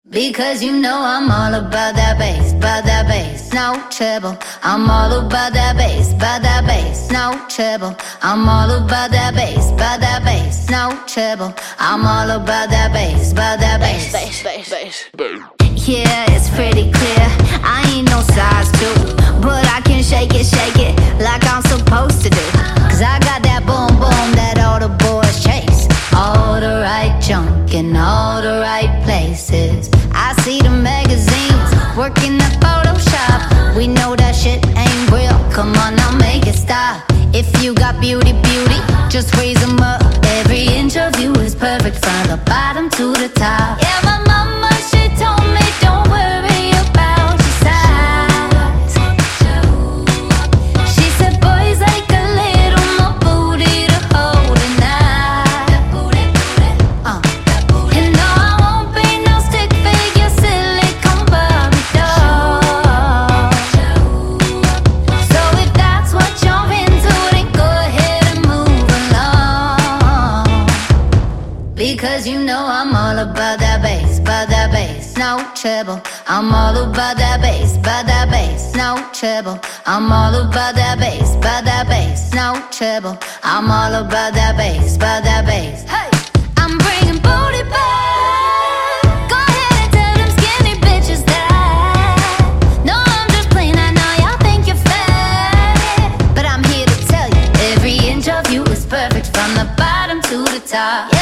Because you know I'm all about that bass, no treble. I'm all about that bass, no treble. I'm all about that bass, no treble. I'm all about that bass, bass. Yeah, it's pretty clear, I ain't no size 2, but I can shake it like I'm supposed to do. Cause I got that boom boom that all the boys chase. All the right junk in all the right places. I see the magazines working the Photoshop. We know that shit ain't real, come on now make it stop. If you got beauty, just raise them up. Every inch of you is perfect from the bottom to the top. Yeah, my mama, she told me don't worry about your size. She said boys like a little more booty to hold a night. You know I won't be no stick figure, silicone Barbie doll. So if that's what you're into, then go ahead and move along. Because you know I'm all about that bass, no treble. I'm all about that bass, no treble. I'm all about that bass, no treble. I'm all about that bass. Hey, I'm bringing booty back. Go ahead and tell them skinny bitches that. No, I'm just playing, I know y'all think you're fat, but I'm here to tell you, every inch of you is perfect from the bottom to the top.